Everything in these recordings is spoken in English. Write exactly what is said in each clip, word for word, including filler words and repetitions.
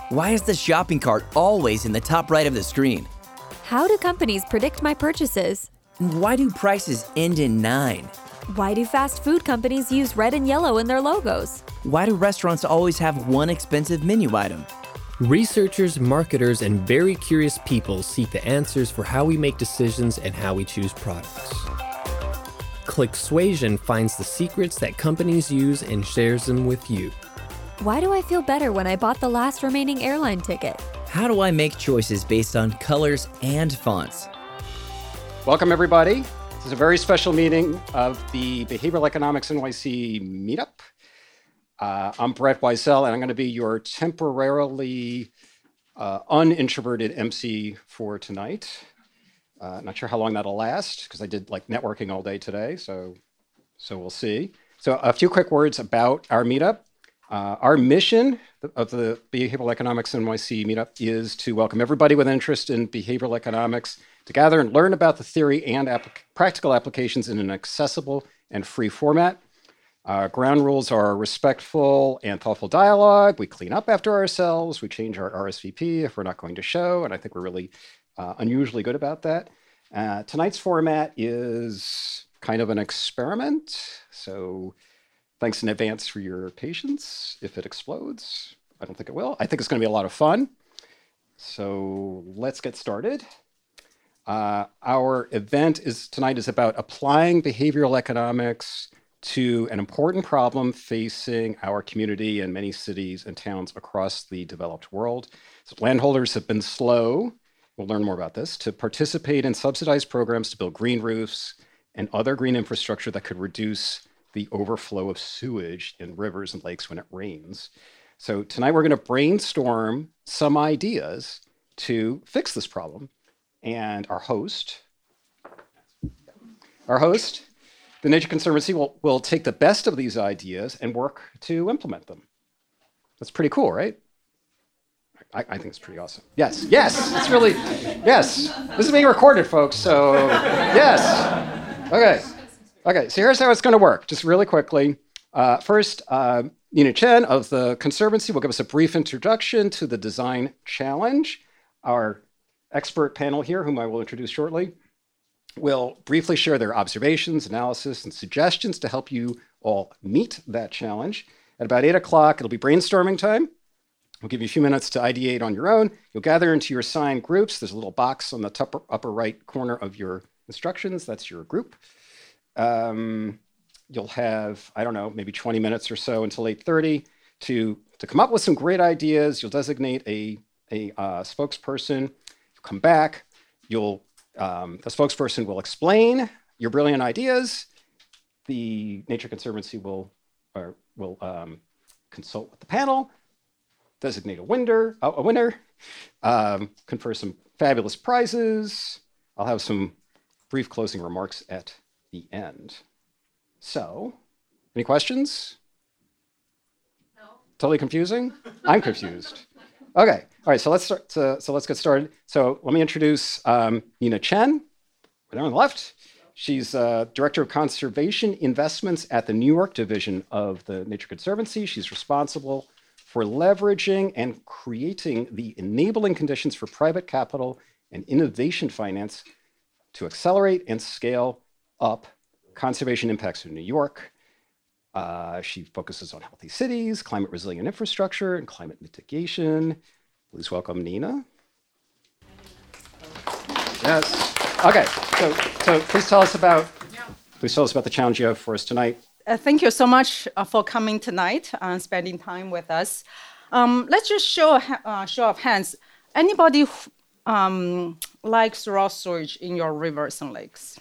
Why is the shopping cart always in the top right of the screen? How do companies predict my purchases? Why do prices end in nine? Why do fast food companies use red and yellow in their logos? Why do restaurants always have one expensive menu item? Researchers, marketers, and very curious people seek the answers for how we make decisions and how we choose products. ClickSuasion finds the secrets that companies use and shares them with you. Why do I feel better when I bought the last remaining airline ticket? How do I make choices based on colors and fonts? Welcome, everybody. This is a very special meeting of the Behavioral Economics N Y C meetup. Uh, I'm Brett Wiesel, and I'm going to be your temporarily uh, unintroverted M C for tonight. Uh, not sure how long that'll last, because I did like networking all day today, so so we'll see. So a few quick words about our meetup. Uh, our mission of the Behavioral Economics N Y C meetup is to welcome everybody with interest in behavioral economics to gather and learn about the theory and applic- practical applications in an accessible and free format. Uh, ground rules are respectful and thoughtful dialogue. We clean up after ourselves. We change our R S V P if we're not going to show, and I think we're really uh, unusually good about that. Uh, tonight's format is kind of an experiment, so thanks in advance for your patience if it explodes. I don't think it will. I think it's going to be a lot of fun. So let's get started. Uh, our event is tonight is about applying behavioral economics to an important problem facing our community and many cities and towns across the developed world. So landholders have been slow, we'll learn more about this, to participate in subsidized programs to build green roofs and other green infrastructure that could reduce the overflow of sewage in rivers and lakes when it rains. So tonight we're going to brainstorm some ideas to fix this problem. And our host, our host, the Nature Conservancy, will, will take the best of these ideas and work to implement them. That's pretty cool, right? I, I think it's pretty awesome. Yes, yes, it's really, yes. This is being recorded, folks, so yes. Okay, okay, so here's how it's gonna work, just really quickly. Uh, first, uh, Nina Chen of the Conservancy will give us a brief introduction to the design challenge. Our expert panel here, whom I will introduce shortly, will briefly share their observations, analysis, and suggestions to help you all meet that challenge. At about eight o'clock, it'll be brainstorming time. We'll give you a few minutes to ideate on your own. You'll gather into your assigned groups. There's a little box on the upper, upper right corner of your instructions. That's your group. Um, you'll have, I don't know, maybe twenty minutes or so until eight thirty to, to come up with some great ideas. You'll designate a, a uh, spokesperson. You'll come back. You'll Um, the spokesperson will explain your brilliant ideas. The Nature Conservancy will, or will um, consult with the panel, designate a winner, a winner, um, confer some fabulous prizes. I'll have some brief closing remarks at the end. So, any questions? No. Totally confusing? I'm confused. Okay, all right, so let's start, so, so let's get started. So let me introduce um, Nina Chen, right there on the left. She's uh, Director of Conservation Investments at the New York Division of the Nature Conservancy. She's responsible for leveraging and creating the enabling conditions for private capital and innovation finance to accelerate and scale up conservation impacts in New York. Uh, she focuses on healthy cities, climate resilient infrastructure, and climate mitigation. Please welcome Nina. Yes. Okay. So, so please tell us about. Please tell us about the challenge you have for us tonight. Uh, thank you so much uh, for coming tonight and spending time with us. Um, let's just show a ha- uh, show of hands. Anybody who, um, likes raw sewage in your rivers and lakes?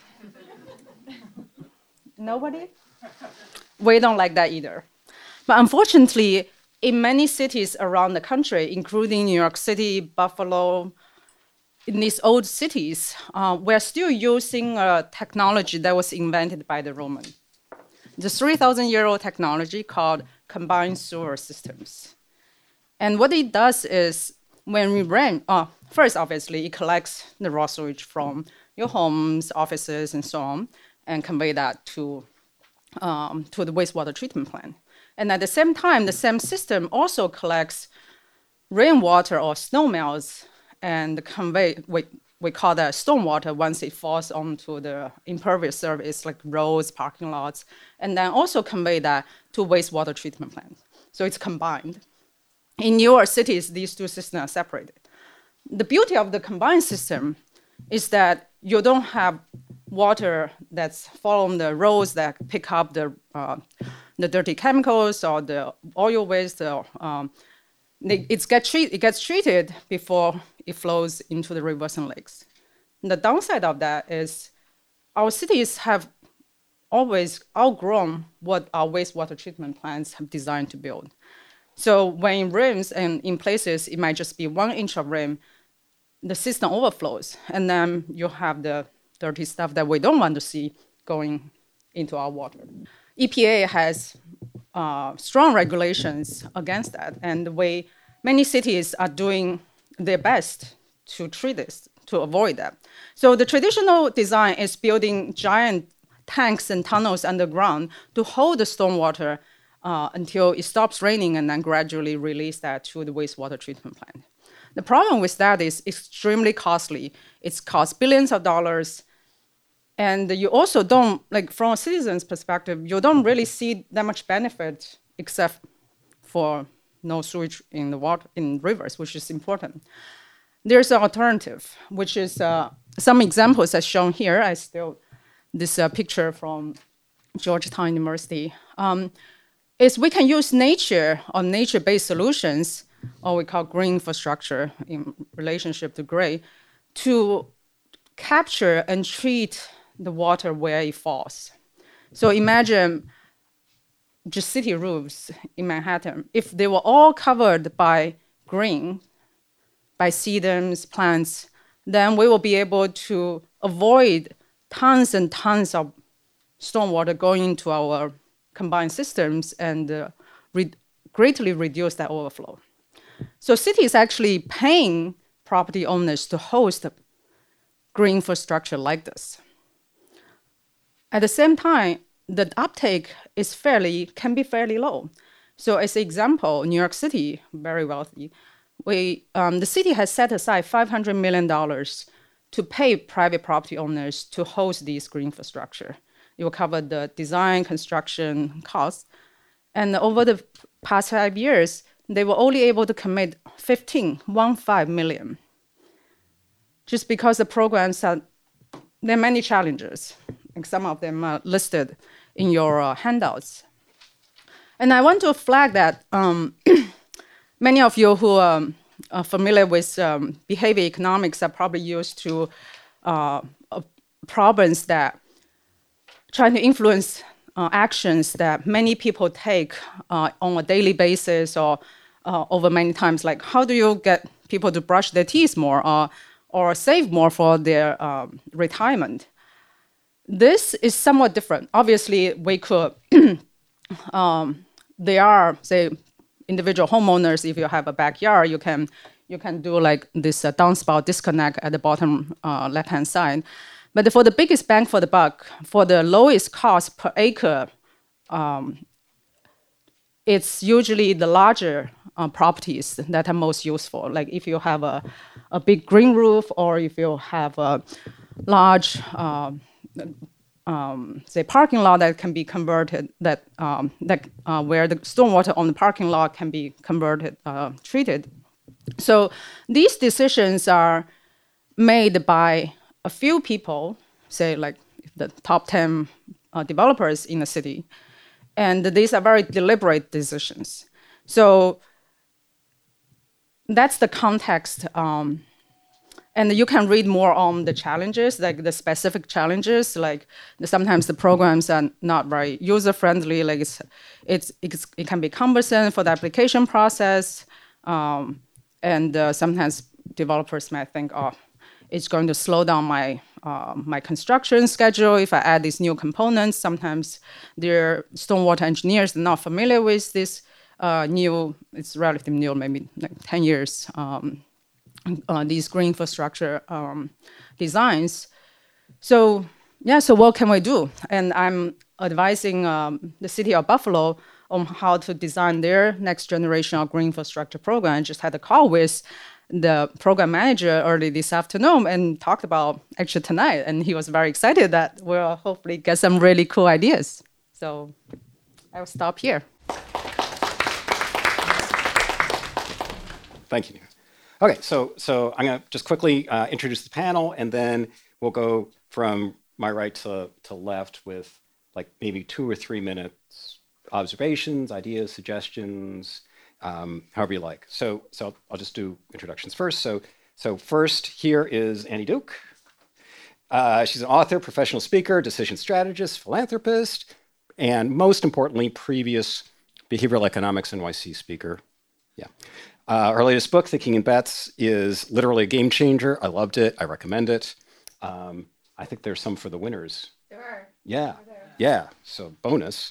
Nobody? We don't like that either. But unfortunately, in many cities around the country, including New York City, Buffalo, in these old cities, uh, we're still using a technology that was invented by the Romans. The three thousand year old technology called combined sewer systems. And what it does is when we rain, uh, first, obviously, it collects the raw sewage from your homes, offices, and so on, and convey that to Um, to the wastewater treatment plant. And at the same time, the same system also collects rainwater or snow melts and convey, we, we call that stormwater once it falls onto the impervious surface like roads, parking lots, and then also convey that to wastewater treatment plants. So it's combined. In newer cities, these two systems are separated. The beauty of the combined system is that you don't have water that's following the roads that pick up the, uh, the dirty chemicals or the oil waste. Or, um, it, get treat, it gets treated before it flows into the rivers and lakes. And the downside of that is our cities have always outgrown what our wastewater treatment plants have designed to build. So when in rims and in places, it might just be one inch of rim, the system overflows, and then you have the dirty stuff that we don't want to see going into our water. E P A has uh, strong regulations against that, and the way many cities are doing their best to treat this, to avoid that. So the traditional design is building giant tanks and tunnels underground to hold the stormwater uh, until it stops raining and then gradually release that to the wastewater treatment plant. The problem with that is extremely costly. It's cost billions of dollars. And you also don't, like from a citizen's perspective, you don't really see that much benefit except for no sewage in the water, in rivers, which is important. There's an alternative, which is uh, some examples as shown here. I still, this uh, picture from Georgetown University, um, is we can use nature or nature-based solutions, or we call green infrastructure in relationship to gray, to capture and treat the water where it falls. So imagine just city roofs in Manhattan. If they were all covered by green, by sedums, plants, then we will be able to avoid tons and tons of stormwater going into our combined systems and uh, re- greatly reduce that overflow. So cities actually paying property owners to host green infrastructure like this. At the same time, the uptake is fairly, can be fairly low. So as an example, New York City, very wealthy, we, um, the city has set aside five hundred million dollars to pay private property owners to host these green infrastructure. It will cover the design, construction costs. And over the past five years, they were only able to commit fifteen, one five million. Just because the programs are, there are many challenges. And some of them are listed in your uh, handouts. And I want to flag that um, many of you who um, are familiar with um, behavior economics are probably used to uh, uh, problems that trying to influence uh, actions that many people take uh, on a daily basis or uh, over many times, like how do you get people to brush their teeth more or, or save more for their um, retirement? This is somewhat different. Obviously, we could, um, there are, say, individual homeowners, if you have a backyard, you can you can do like this uh, downspout disconnect at the bottom uh, left-hand side. But for the biggest bang for the buck, for the lowest cost per acre, um, it's usually the larger uh, properties that are most useful. Like if you have a, a big green roof or if you have a large, uh, um, say, parking lot that can be converted, that, um, that uh, where the stormwater on the parking lot can be converted, uh, treated. So these decisions are made by a few people, say like the top ten uh, developers in the city, and these are very deliberate decisions. So that's the context, um, and you can read more on the challenges, like the specific challenges, like the, sometimes the programs are not very user-friendly, like it's, it's, it's, it can be cumbersome for the application process, um, and uh, sometimes developers might think, oh, it's going to slow down my uh, my construction schedule if I add these new components. Sometimes their stormwater engineers are not familiar with this uh, new, it's relatively new, maybe like ten years, um, uh, these green infrastructure um, designs. So yeah, so what can we do? And I'm advising um, the city of Buffalo on how to design their next generation of green infrastructure program. I just had a call with the program manager early this afternoon and talked about actually tonight. And he was very excited that we'll hopefully get some really cool ideas. So I'll stop here. Thank you, Nina. Okay, so so I'm going to just quickly uh, introduce the panel, and then we'll go from my right to, to left with like maybe two or three minutes observations, ideas, suggestions, um, however you like. So so I'll just do introductions first. So so first here is Annie Duke. Uh, she's an author, professional speaker, decision strategist, philanthropist, and most importantly, previous behavioral economics N Y C speaker. Yeah. Uh, her latest book, Thinking in Bets, is literally a game changer. I loved it. I recommend it. Um, I think there's some for the winners. There are. Yeah. Yeah. So bonus.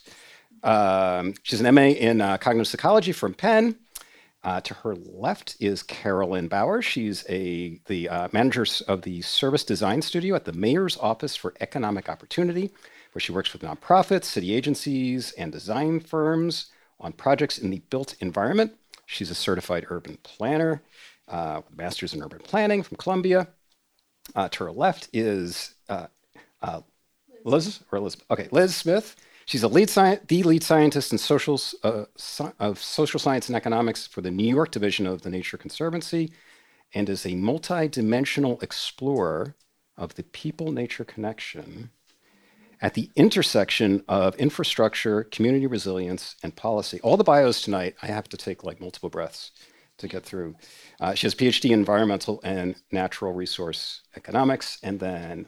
Um, she's an M A in uh, cognitive psychology from Penn. Uh, to her left is Carolyn Bauer. She's a the uh, manager of the Service Design Studio at the Mayor's Office for Economic Opportunity, where she works with nonprofits, city agencies, and design firms on projects in the built environment. She's a certified urban planner uh, with a master's in urban planning from Columbia. Uh, to her left is uh, uh, Liz, or Elizabeth. Okay, Liz Smith. She's a lead sci- the lead scientist in social, uh, sci- of social science and economics for the New York division of the Nature Conservancy, and is a multi-dimensional explorer of the people-nature connection at the intersection of infrastructure, community resilience, and policy. All the bios tonight, I have to take like multiple breaths to get through. Uh, she has a P H D in environmental and natural resource economics. And then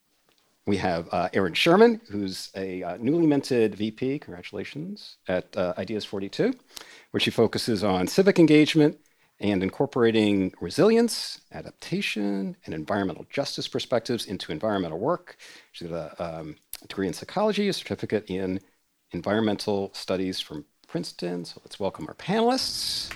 we have uh, Erin Sherman, who's a uh, newly minted V P, congratulations, at uh, Ideas forty-two, where she focuses on civic engagement and incorporating resilience, adaptation, and environmental justice perspectives into environmental work. She's got a um, degree in psychology, a certificate in environmental studies from Princeton. So let's welcome our panelists.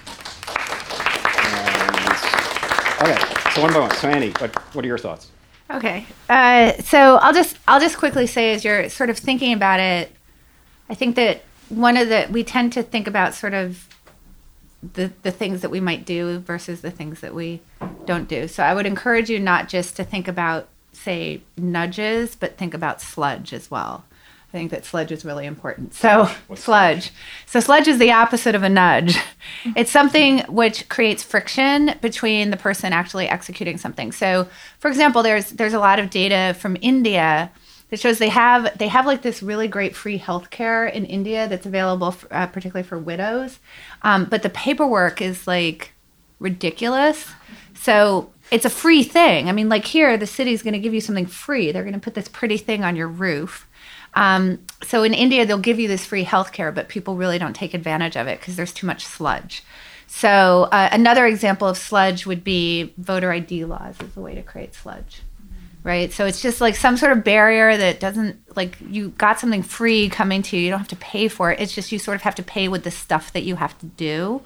And, okay, so one by one. So Annie, what, what are your thoughts? Okay, uh, so I'll just I'll just quickly say, as you're sort of thinking about it, I think that one of the we tend to think about sort of the the things that we might do versus the things that we don't do. So I would encourage you not just to think about, say, nudges, but think about sludge as well. I think that sludge is really important. So What's sludge. So sludge is the opposite of a nudge. It's something which creates friction between the person actually executing something. So, for example, there's there's a lot of data from India that shows they have they have like this really great free healthcare in India that's available for, uh, particularly for widows, um, but the paperwork is like ridiculous. So it's a free thing. I mean, like here, the city's going to give you something free. They're going to put this pretty thing on your roof. Um, so in India, they'll give you this free healthcare, but people really don't take advantage of it because there's too much sludge. So uh, another example of sludge would be voter I D laws as a way to create sludge, right? So it's just like some sort of barrier that doesn't, like you got something free coming to you. You don't have to pay for it. It's just you sort of have to pay with the stuff that you have to do.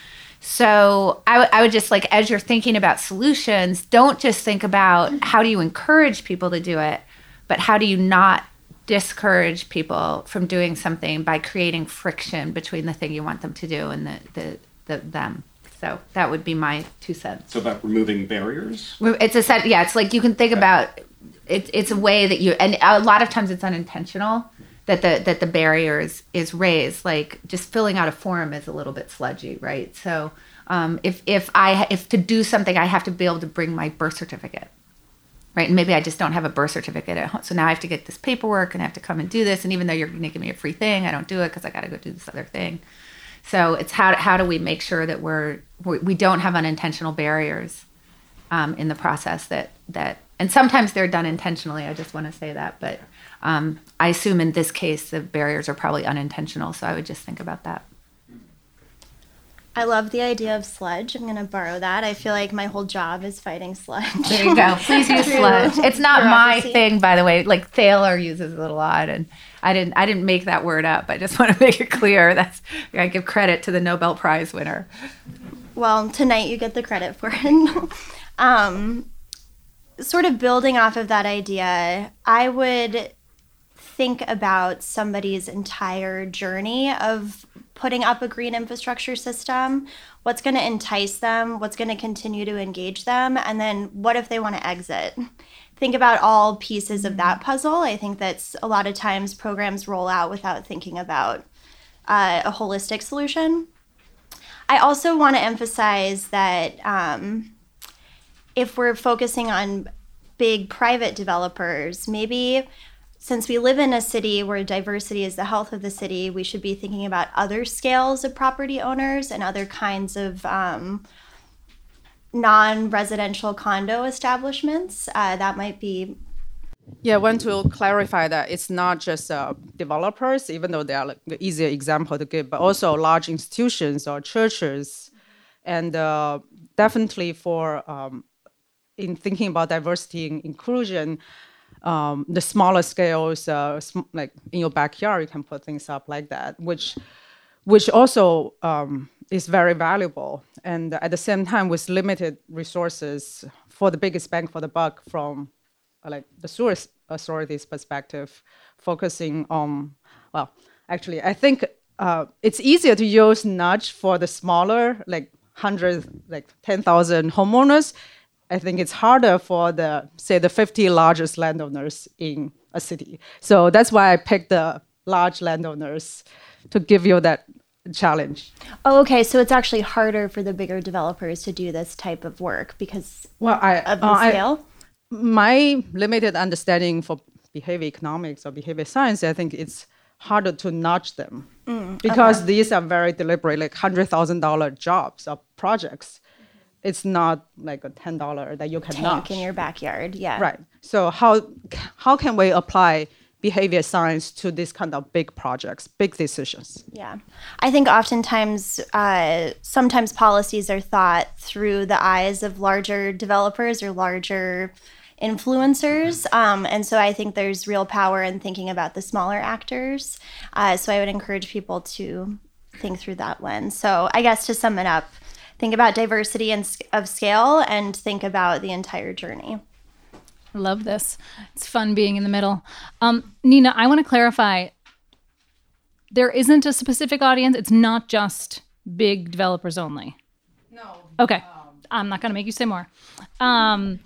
So I, w- I would just like, as you're thinking about solutions, don't just think about how do you encourage people to do it, but how do you not discourage people from doing something by creating friction between the thing you want them to do and the, the, the them. So that would be my two cents. So about removing barriers? It's a set, yeah, it's like you can think okay. about it, it's a way that you, and a lot of times it's unintentional that the that the barrier is, is raised. Like just filling out a form is a little bit sludgy, right? So um, if if I if to do something, I have to be able to bring my birth certificate. Right, and maybe I just don't have a birth certificate at home. So now I have to get this paperwork and I have to come and do this. And even though you're going to give me a free thing, I don't do it because I got to go do this other thing. So it's how how do we make sure that we're we don't have unintentional barriers um, in the process that that and sometimes they're done intentionally. I just want to say that, but um, I assume in this case the barriers are probably unintentional. So I would just think about that. I love the idea of sludge. I'm going to borrow that. I feel like my whole job is fighting sludge. There you go. Please use sludge. It's not my thing, by the way. Like Thaler uses it a lot, and I didn't. I didn't make that word up. I just want to make it clear. That's I give credit to the Nobel Prize winner. Well, tonight you get the credit for it. um, sort of building off of that idea, I would think about somebody's entire journey of putting up a green infrastructure system, what's going to entice them, what's going to continue to engage them, and then what if they want to exit? Think about all pieces of that puzzle. I think that's a lot of times programs roll out without thinking about uh, a holistic solution. I also want to emphasize that um, if we're focusing on big private developers, maybe since we live in a city where diversity is the health of the city, we should be thinking about other scales of property owners and other kinds of um, non-residential condo establishments. Uh, that might be. Yeah, I want to clarify that it's not just uh, developers, even though they are like the easier example to give, but also large institutions or churches. And uh, definitely for, um, in thinking about diversity and inclusion, um, the smaller scales, uh, sm- like in your backyard, you can put things up like that, which, which also um, is very valuable. And at the same time, with limited resources for the biggest bang for the buck from uh, like the sewer authority's perspective, focusing on, well, actually, I think uh, it's easier to use nudge for the smaller, like one hundred, like ten thousand homeowners. I think it's harder for the, say, the fifty largest landowners in a city. So that's why I picked the large landowners to give you that challenge. Oh, okay. So it's actually harder for the bigger developers to do this type of work because well, I, of the uh, scale? I, my limited understanding for behavior economics or behavior science, I think it's harder to nudge them mm, because okay. these are very deliberate, like one hundred thousand dollars jobs or projects. It's not like a ten dollars that you can tank nudge. In your backyard, yeah. Right. So how how can we apply behavior science to these kind of big projects, big decisions? Yeah. I think oftentimes, uh, sometimes policies are thought through the eyes of larger developers or larger influencers. Um, and so I think there's real power in thinking about the smaller actors. Uh, so I would encourage people to think through that lens. So I guess to sum it up, think about diversity and of scale and think about the entire journey. I love this. It's fun being in the middle. Um, Nina, I want to clarify. There isn't a specific audience. It's not just big developers only. No. Okay. Um, I'm not going to make you say more. Um,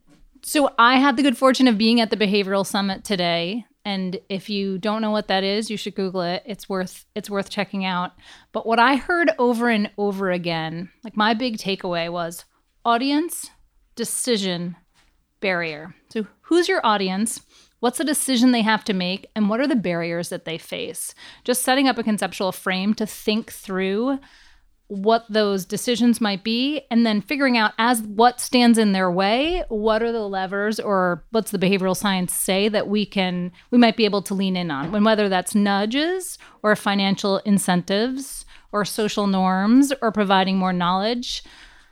so I had the good fortune of being at the Behavioral Summit today. And if you don't know what that is, you should Google it. It's worth it's worth checking out. But what I heard over and over again, like my big takeaway was audience, decision, barrier. So who's your audience? What's the decision they have to make? And what are the barriers that they face? Just setting up a conceptual frame to think through what those decisions might be, and then figuring out as what stands in their way, what are the levers or what's the behavioral science say that we can, we might be able to lean in on, when whether that's nudges or financial incentives or social norms or providing more knowledge.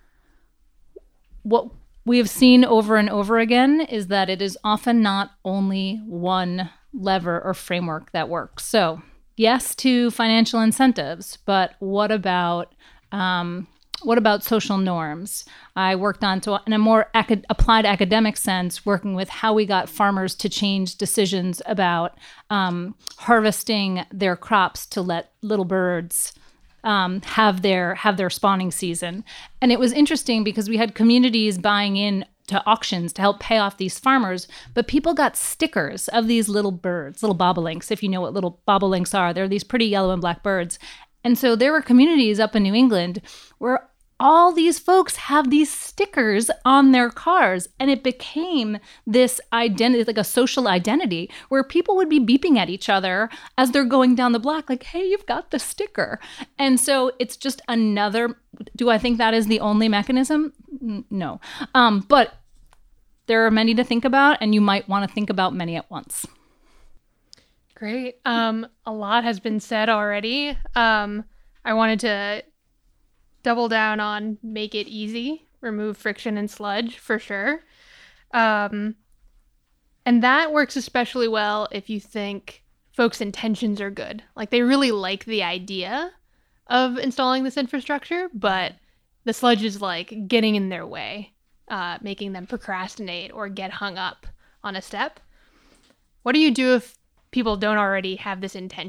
What we have seen over and over again is that it is often not only one lever or framework that works. So yes to financial incentives, but what about um, what about social norms? I worked on, to, in a more acad- applied academic sense, working with how we got farmers to change decisions about um, harvesting their crops to let little birds um, have their have their spawning season. And it was interesting because we had communities buying in to auctions to help pay off these farmers, but people got stickers of these little birds, little bobolinks, if you know what little bobolinks are. They're these pretty yellow and black birds. And so there were communities up in New England where all these folks have these stickers on their cars, and it became this identity, like a social identity, where people would be beeping at each other as they're going down the block, like, hey, you've got the sticker. And so it's just another, do I think that is the only mechanism? No. Um, but there are many to think about, and you might want to think about many at once. Great. Um, a lot has been said already. Um, I wanted to double down on make it easy, remove friction and sludge for sure. Um, and that works especially well if you think folks' intentions are good. Like they really like the idea of installing this infrastructure, but the sludge is like getting in their way, uh, making them procrastinate or get hung up on a step. What do you do if people don't already have this intention?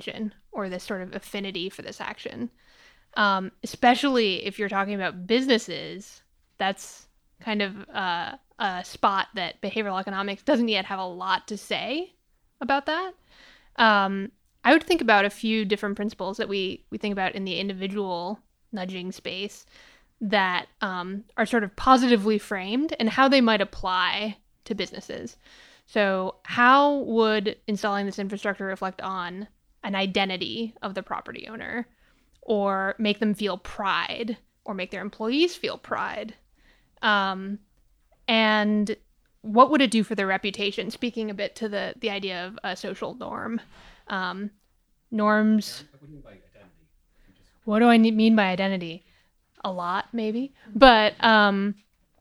or this sort of affinity for this action. Um, especially if you're talking about businesses, that's kind of uh, a spot that behavioral economics doesn't yet have a lot to say about that. Um, I would think about a few different principles that we, we think about in the individual nudging space that um, are sort of positively framed and how they might apply to businesses. So how would installing this infrastructure reflect on an identity of the property owner, or make them feel pride, or make their employees feel pride? Um, and what would it do for their reputation? Speaking a bit to the, the idea of a social norm. Um, norms. What do you mean by identity? What do I mean by identity? A lot, maybe. But um,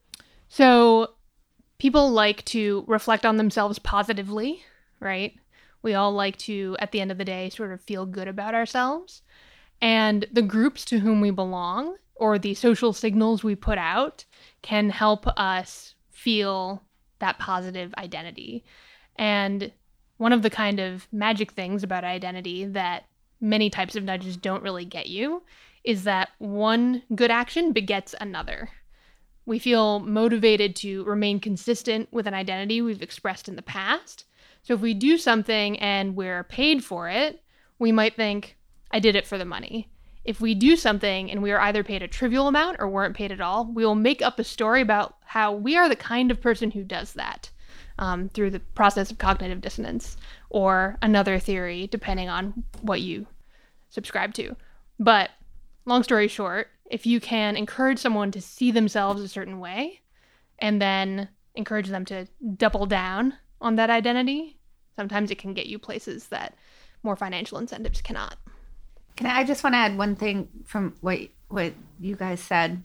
so people like to reflect on themselves positively, right? We all like to, at the end of the day, sort of feel good about ourselves. And the groups to whom we belong, or the social signals we put out, can help us feel that positive identity. And one of the kind of magic things about identity that many types of nudges don't really get you is that one good action begets another. We feel motivated to remain consistent with an identity we've expressed in the past. So if we do something and we're paid for it, we might think, I did it for the money. If we do something and we are either paid a trivial amount or weren't paid at all, we will make up a story about how we are the kind of person who does that um, through the process of cognitive dissonance, or another theory, depending on what you subscribe to. But long story short, if you can encourage someone to see themselves a certain way and then encourage them to double down on that identity, sometimes it can get you places that more financial incentives cannot. Can I, I just want to add one thing from what what you guys said.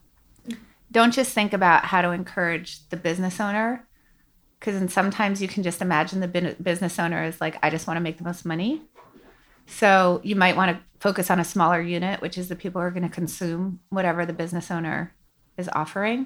Don't just think about how to encourage the business owner, because sometimes you can just imagine the business owner as like, I just want to make the most money. So you might want to focus on a smaller unit, which is the people who are going to consume whatever the business owner is offering.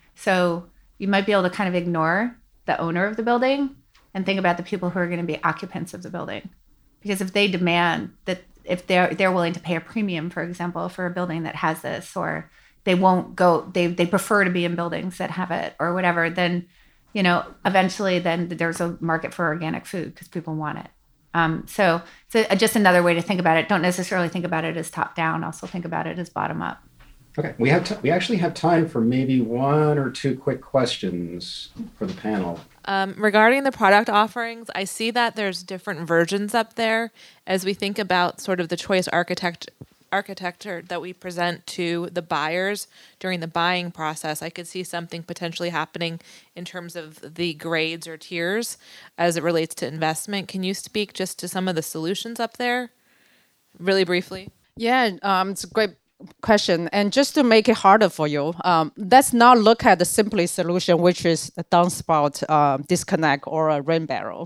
So you might be able to kind of ignore the owner of the building and think about the people who are going to be occupants of the building. Because if they demand that, if they're they're willing to pay a premium, for example, for a building that has this, or they won't go, they they prefer to be in buildings that have it, or whatever, then, you know, eventually then there's a market for organic food because people want it. Um, so it's a, just another way to think about it. Don't necessarily think about it as top down. Also think about it as bottom up. Okay, we have t- we actually have time for maybe one or two quick questions for the panel. Um, regarding the product offerings, I see that there's different versions up there as we think about sort of the choice architect architecture that we present to the buyers during the buying process. I could see something potentially happening in terms of the grades or tiers as it relates to investment. Can you speak just to some of the solutions up there, really briefly? Yeah, um, it's a great question. And just to make it harder for you, um, let's not look at the simplest solution, which is a downspout uh, disconnect or a rain barrel.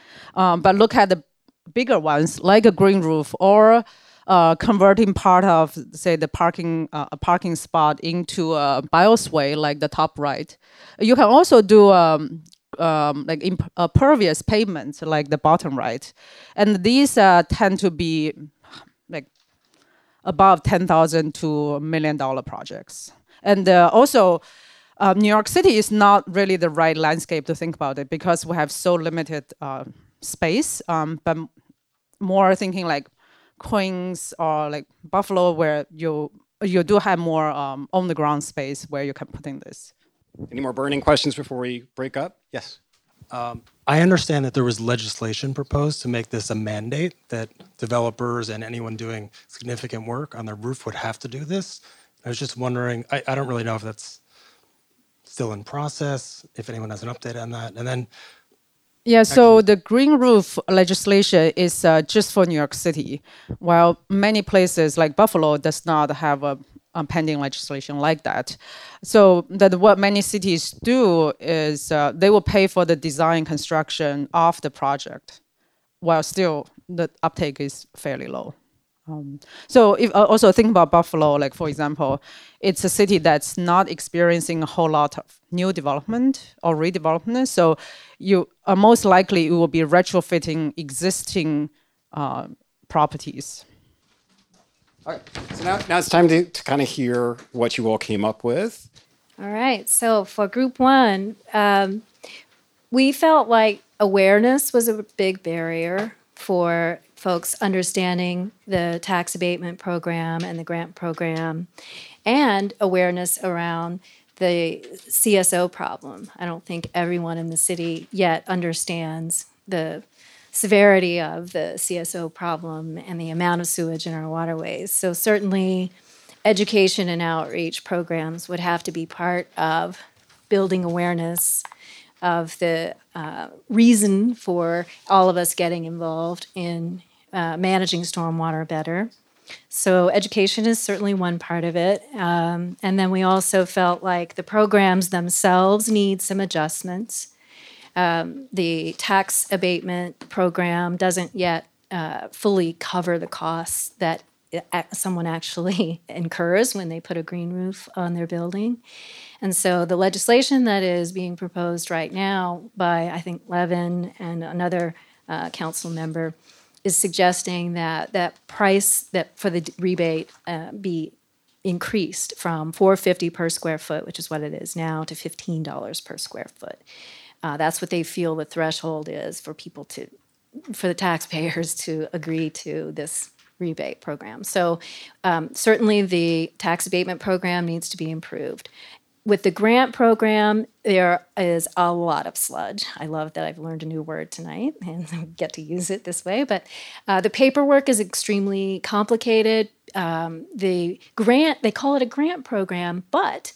Um, but look at the bigger ones, like a green roof, or uh, converting part of, say, the parking uh, a parking spot into a bioswale, like the top right. You can also do um, um, like imp- uh, pervious pavements, like the bottom right. And these uh, tend to be like above ten thousand to a million dollar projects. And uh, also, uh, New York City is not really the right landscape to think about it because we have so limited uh, space, um, but more thinking like Queens or like Buffalo, where you you do have more um, on the ground space where you can put in this. Any more burning questions before we break up? Yes. Um, I understand that there was legislation proposed to make this a mandate that developers and anyone doing significant work on their roof would have to do this. I was just wondering, I, I don't really know if that's still in process, if anyone has an update on that. And then Yeah, so the green roof legislation is uh, just for New York City, while many places like Buffalo does not have a, a pending legislation like that. So that what many cities do is uh, they will pay for the design construction of the project, while still the uptake is fairly low. Um, so if uh, also think about Buffalo, like for example, it's a city that's not experiencing a whole lot of new development or redevelopment. So you are most likely you will be retrofitting existing uh, properties. All right. So now, now it's time to, to kind of hear what you all came up with. All right. So for group one, um, we felt like awareness was a big barrier for folks understanding the tax abatement program and the grant program, and awareness around the C S O problem. I don't think everyone in the city yet understands the severity of the C S O problem and the amount of sewage in our waterways. So certainly education and outreach programs would have to be part of building awareness of the uh, reason for all of us getting involved in uh, managing stormwater better. So education is certainly one part of it. Um, and then we also felt like the programs themselves need some adjustments. Um, the tax abatement program doesn't yet uh, fully cover the costs that someone actually incurs when they put a green roof on their building. And so the legislation that is being proposed right now by, I think, Levin and another uh, council member is suggesting that that price that for the rebate uh, be increased from four dollars and fifty cents per square foot, which is what it is now, to fifteen dollars per square foot. Uh, that's what they feel the threshold is for people to, for the taxpayers to agree to this rebate program. So um, certainly the tax abatement program needs to be improved. With the grant program, there is a lot of sludge. I love that I've learned a new word tonight and get to use it this way. But uh, the paperwork is extremely complicated. Um, the grant, they call it a grant program, but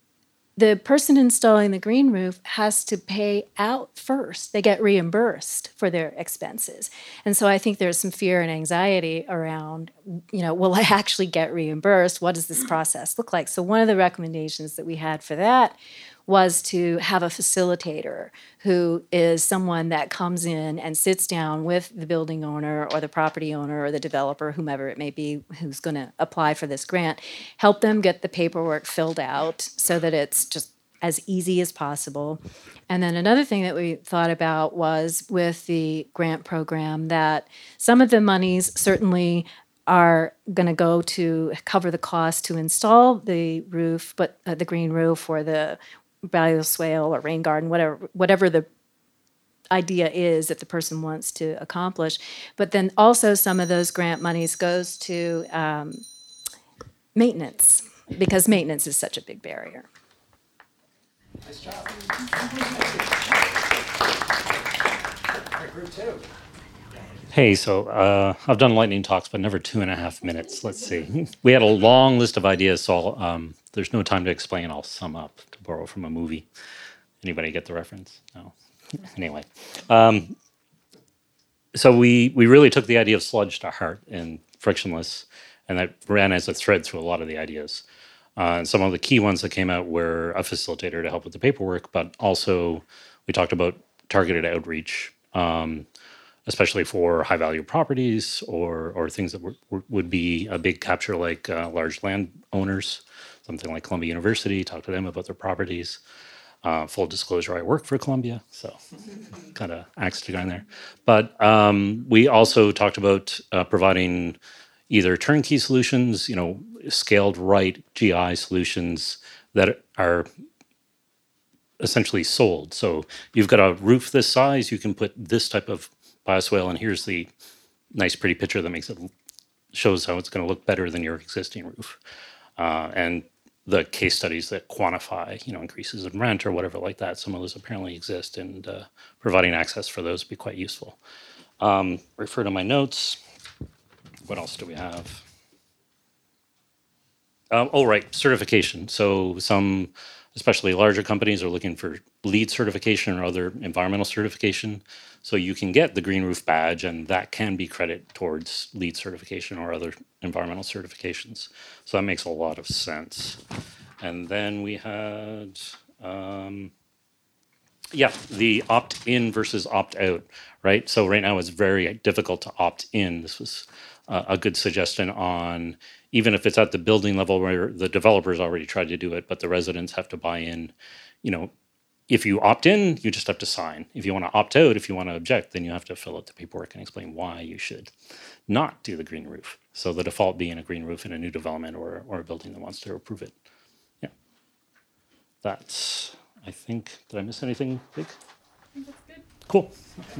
the person installing the green roof has to pay out first. They get reimbursed for their expenses. And so I think there's some fear and anxiety around, you know, will I actually get reimbursed? What does this process look like? So one of the recommendations that we had for that was to have a facilitator who is someone that comes in and sits down with the building owner or the property owner or the developer, whomever it may be, who's going to apply for this grant, help them get the paperwork filled out so that it's just as easy as possible. And then another thing that we thought about was with the grant program that some of the monies certainly are going to go to cover the cost to install the roof, but uh, the green roof or the bioswale or rain garden, whatever whatever the idea is that the person wants to accomplish. But then also some of those grant monies goes to um, maintenance, because maintenance is such a big barrier. Nice job. All right, group two. Hey, so uh, I've done lightning talks, but never two and a half minutes. Let's see. We had a long list of ideas, so I'll, um, there's no time to explain. I'll sum up, to borrow from a movie. Anybody get the reference? No. Anyway, um, so we we really took the idea of sludge to heart and frictionless, and that ran as a thread through a lot of the ideas. Uh, and some of the key ones that came out were a facilitator to help with the paperwork, but also we talked about targeted outreach. Um, especially for high-value properties or or things that were, were, would be a big capture, like uh, large landowners, something like Columbia University, talk to them about their properties. Uh, full disclosure, I work for Columbia, so kind of axe to grind there. But um, we also talked about uh, providing either turnkey solutions, you know, scaled right G I solutions that are essentially sold. So you've got a roof this size, you can put this type of bioswale, and here's the nice, pretty picture that makes it shows how it's going to look better than your existing roof, uh, and the case studies that quantify, you know, increases in rent or whatever like that. Some of those apparently exist, and uh, providing access for those would be quite useful. Um, refer to my notes. What else do we have? Um, oh, right, certification. So some, especially larger companies, are looking for LEED certification or other environmental certification. So you can get the green roof badge, and that can be credit towards LEED certification or other environmental certifications. So that makes a lot of sense. And then we had, um, yeah, the opt-in versus opt-out, right? So right now it's very difficult to opt in. This was uh, a good suggestion on, even if it's at the building level where the developers already tried to do it, but the residents have to buy in, you know, if you opt in, you just have to sign. If you want to opt out, if you want to object, then you have to fill out the paperwork and explain why you should not do the green roof. So the default being a green roof in a new development or, or a building that wants to approve it. Yeah. That's, I think, did I miss anything big? I think that's good. Cool.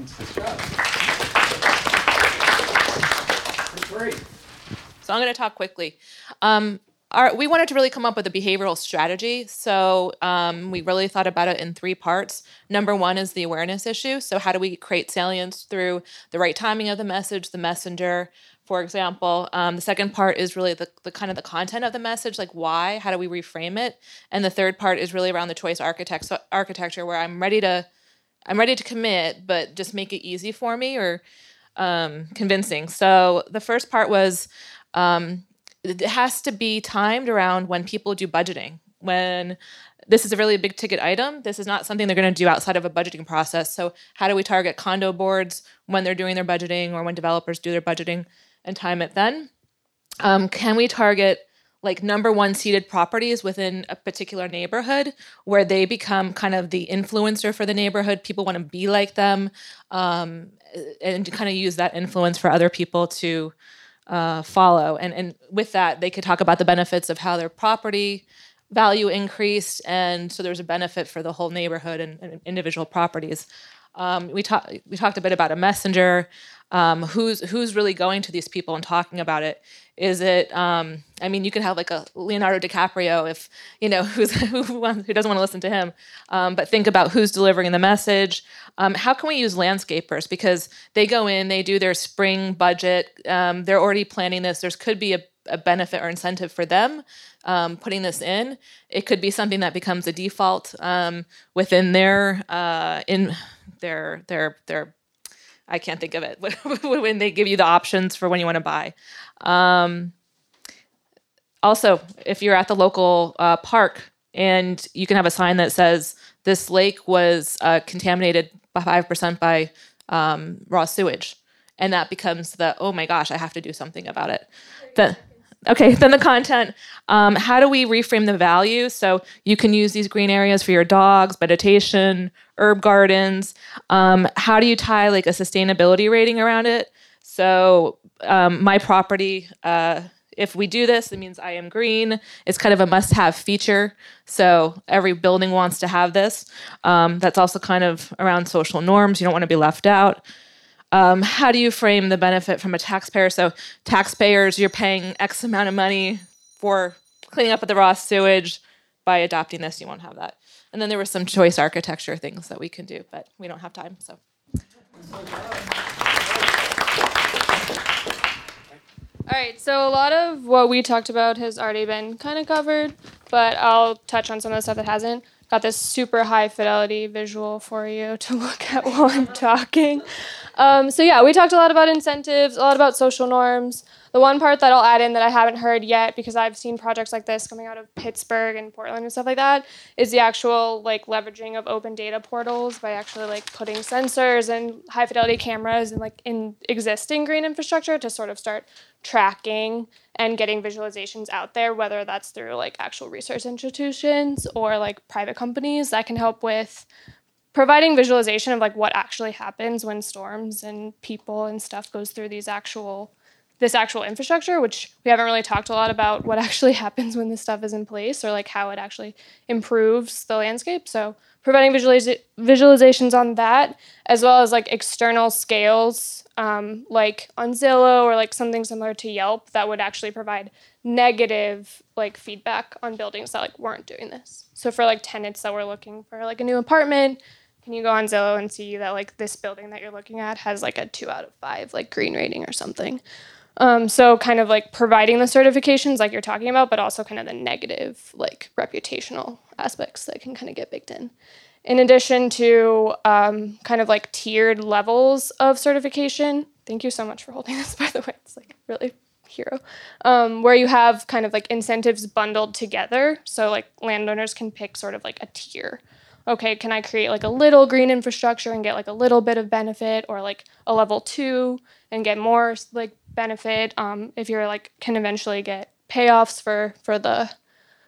Great. So I'm going to talk quickly. Um, our, we wanted to really come up with a behavioral strategy. So um, we really thought about it in three parts. Number one is the awareness issue. So how do we create salience through the right timing of the message, the messenger, for example. Um, the second part is really the, the kind of the content of the message, like why, how do we reframe it? And the third part is really around the choice architect, so architecture, where I'm ready to, I'm ready to commit, but just make it easy for me or um, convincing. So the first part was, um, it has to be timed around when people do budgeting. When this is a really big ticket item, this is not something they're going to do outside of a budgeting process. So how do we target condo boards when they're doing their budgeting or when developers do their budgeting and time it then? Um, can we target like number one seated properties within a particular neighborhood where they become kind of the influencer for the neighborhood? People want to be like them, um, and kind of use that influence for other people to Uh, follow. And, and with that, they could talk about the benefits of how their property value increased. And so there's a benefit for the whole neighborhood and, and individual properties. Um, we, talk, we talked a bit about a messenger. Um, who's who's really going to these people and talking about it? Is it, um, I mean, you could have like a Leonardo DiCaprio if, you know, who's, who, who doesn't want to listen to him. Um, but think about who's delivering the message. Um, how can we use landscapers? Because they go in, they do their spring budget. Um, they're already planning this. There could be a, a benefit or incentive for them um, putting this in. It could be something that becomes a default um, within their, uh, in their, their, their, I can't think of it, when they give you the options for when you want to buy. Um, also, if you're at the local uh, park and you can have a sign that says, this lake was uh, contaminated by five percent by um, raw sewage. And that becomes the, oh my gosh, I have to do something about it. The, okay, then the content. Um, how do we reframe the value? So you can use these green areas for your dogs, meditation, herb gardens. Um, how do you tie like a sustainability rating around it? So um, my property, uh, if we do this, it means I am green. It's kind of a must-have feature. So every building wants to have this. Um, that's also kind of around social norms. You don't want to be left out. Um, how do you frame the benefit from a taxpayer? So taxpayers, you're paying X amount of money for cleaning up with the raw sewage. By adopting this, you won't have that. And then there were some choice architecture things that we can do, but we don't have time, so. All right, so a lot of what we talked about has already been kind of covered, but I'll touch on some of the stuff that hasn't. Got this super high fidelity visual for you to look at while I'm talking. Um, so yeah, we talked a lot about incentives, a lot about social norms. The one part that I'll add in that I haven't heard yet, because I've seen projects like this coming out of Pittsburgh and Portland and stuff like that, is the actual like leveraging of open data portals by actually like putting sensors and high fidelity cameras and like in existing green infrastructure to sort of start tracking and getting visualizations out there, whether that's through like actual research institutions or like private companies that can help with providing visualization of like what actually happens when storms and people and stuff goes through these actual this actual infrastructure, which we haven't really talked a lot about what actually happens when this stuff is in place or like how it actually improves the landscape. So providing visualiza- visualizations on that, as well as like external scales, um, like on Zillow or like something similar to Yelp that would actually provide negative like feedback on buildings that like weren't doing this. So for like tenants that were looking for like a new apartment, can you go on Zillow and see that like this building that you're looking at has like a two out of five like green rating or something. Um, so kind of like providing the certifications like you're talking about, but also kind of the negative like reputational aspects that can kind of get baked in. In addition to um, kind of like tiered levels of certification. Thank you so much for holding this, by the way. It's like really hero. Um, where you have kind of like incentives bundled together. So like landowners can pick sort of like a tier. Okay, can I create like a little green infrastructure and get like a little bit of benefit, or like a level two and get more like benefit? Um, if you're like can eventually get payoffs for for the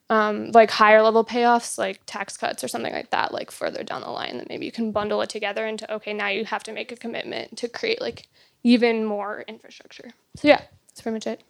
um, like higher level payoffs, like tax cuts or something like that, like further down the line, that maybe you can bundle it together into, okay, now you have to make a commitment to create like even more infrastructure. So yeah, that's pretty much it.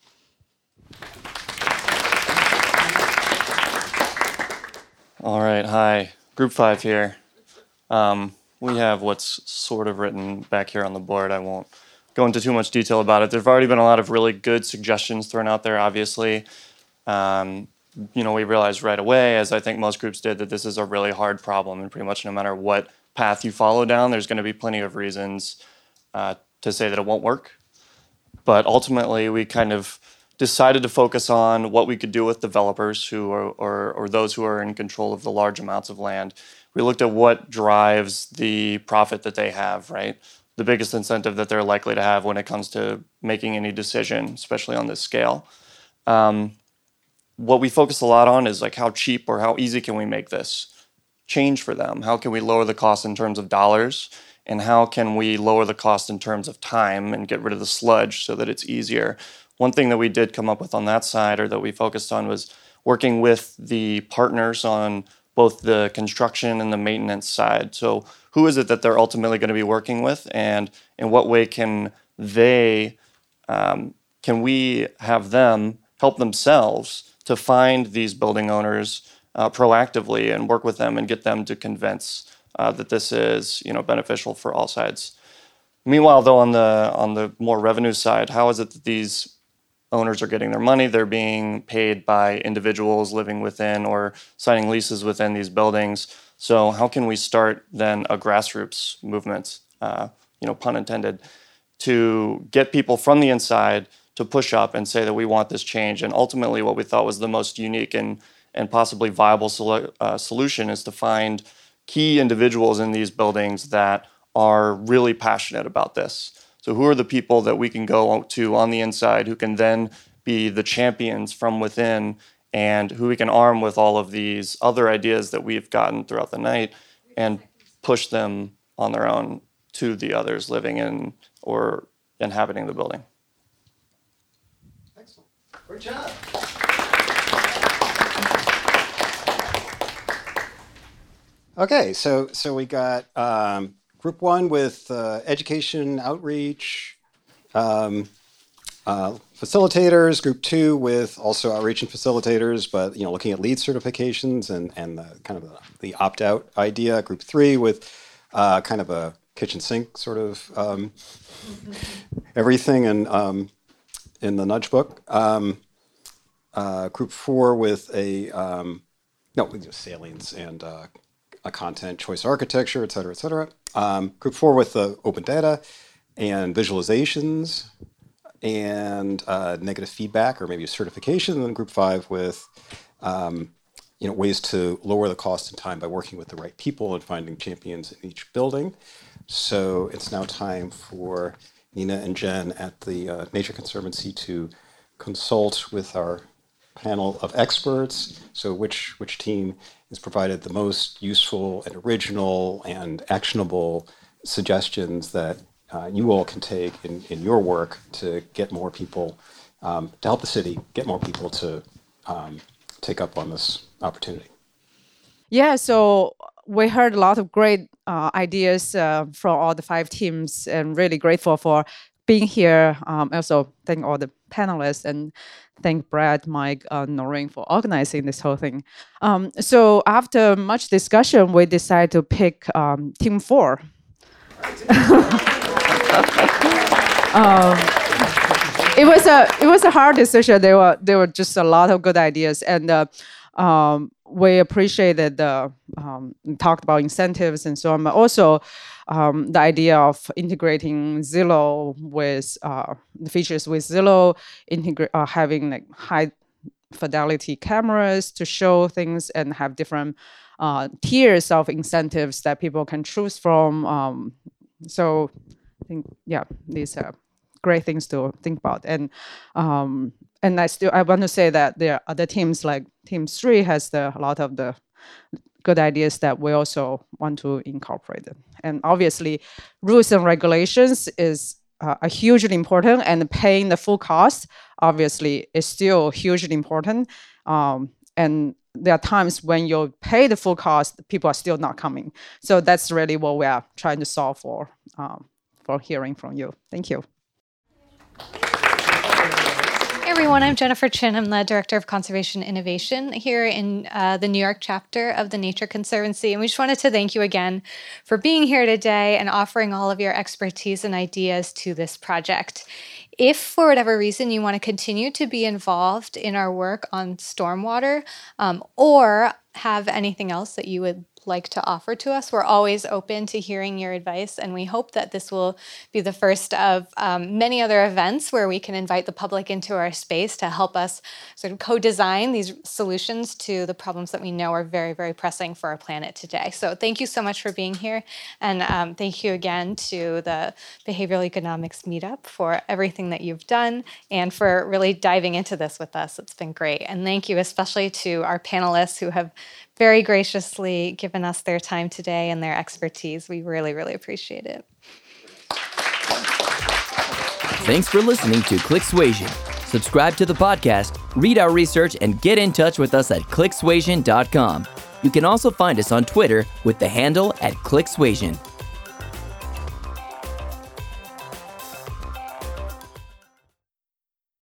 All right, hi, Group Five here. Um, we have what's sort of written back here on the board. I won't go into too much detail about it. There've already been a lot of really good suggestions thrown out there, obviously. Um, you know, we realized right away, as I think most groups did, that this is a really hard problem, and pretty much no matter what path you follow down, there's going to be plenty of reasons uh, to say that it won't work. But ultimately, we kind of decided to focus on what we could do with developers who are, or, or those who are in control of the large amounts of land. We looked at what drives the profit that they have, right? The biggest incentive that they're likely to have when it comes to making any decision, especially on this scale. Um, what we focus a lot on is like how cheap or how easy can we make this change for them? How can we lower the cost in terms of dollars? And how can we lower the cost in terms of time and get rid of the sludge so that it's easier? One thing that we did come up with on that side, or that we focused on, was working with the partners on both the construction and the maintenance side. So who is it that they're ultimately going to be working with, and in what way can they, um, can we have them help themselves to find these building owners uh, proactively and work with them and get them to convince uh, that this is, you know, beneficial for all sides. Meanwhile, though, on the on the more revenue side, how is it that these owners are getting their money? They're being paid by individuals living within or signing leases within these buildings. So how can we start then a grassroots movement, uh, you know, pun intended, to get people from the inside to push up and say that we want this change? And ultimately what we thought was the most unique and, and possibly viable sol- uh, solution is to find key individuals in these buildings that are really passionate about this. So who are the people that we can go to on the inside who can then be the champions from within, and who we can arm with all of these other ideas that we've gotten throughout the night and push them on their own to the others living in or inhabiting the building. Excellent. Great job. Okay, so so we got um, Group One with uh, education outreach um, uh, facilitators. Group Two with also outreach and facilitators, but you know, looking at LEED certifications and and the kind of the, the opt out idea. Group Three with uh, kind of a kitchen sink sort of um, everything and um, in the nudge book. Um, uh, group Four with a um, no, with just salience and uh, a content choice architecture, et cetera, et cetera. Um, group four with the open data and visualizations and uh, negative feedback or maybe certification. And then group five with um, you know, ways to lower the cost and time by working with the right people and finding champions in each building. So it's now time for Nina and Jen at the uh, Nature Conservancy to consult with our panel of experts. So which which team has provided the most useful and original and actionable suggestions that uh, you all can take in, in your work to get more people, um, to help the city get more people to um, take up on this opportunity? Yeah, so we heard a lot of great uh, ideas uh, from all the five teams, and really grateful for being here. Um, also, thank all the panelists and thank Brad, Mike, uh, Noreen for organizing this whole thing. Um, so after much discussion, we decided to pick um, Team Four. um, it was a it was a hard decision. There were there were just a lot of good ideas, and uh, um, we appreciated the um, talked about incentives and so on, but also um, the idea of integrating Zillow with uh, the features with Zillow, integrate uh, having like high fidelity cameras to show things and have different uh, tiers of incentives that people can choose from. Um, so I think yeah, these are great things to think about. And um, and I still I want to say that there are other teams like Team Three has the, a lot of the good ideas that we also want to incorporate. And obviously, rules and regulations is uh, are hugely important, and paying the full cost obviously is still hugely important. Um, And there are times when you pay the full cost, people are still not coming. So that's really what we are trying to solve for, um, for hearing from you. Thank you. Hey everyone, I'm Jennifer Chin. I'm the Director of Conservation Innovation here in uh, the New York chapter of the Nature Conservancy. And we just wanted to thank you again for being here today and offering all of your expertise and ideas to this project. If for whatever reason you want to continue to be involved in our work on stormwater um, or have anything else that you would like to offer to us, we're always open to hearing your advice, and we hope that this will be the first of um, many other events where we can invite the public into our space to help us sort of co-design these solutions to the problems that we know are very, very pressing for our planet today. So thank you so much for being here, and um, thank you again to the Behavioral Economics Meetup for everything that you've done and for really diving into this with us. It's been great. And thank you especially to our panelists who have very graciously given us their time today and their expertise. We really, really appreciate it. Thanks for listening to ClickSuasion. Subscribe to the podcast, read our research, and get in touch with us at click suasion dot com. You can also find us on Twitter with the handle at ClickSuasion.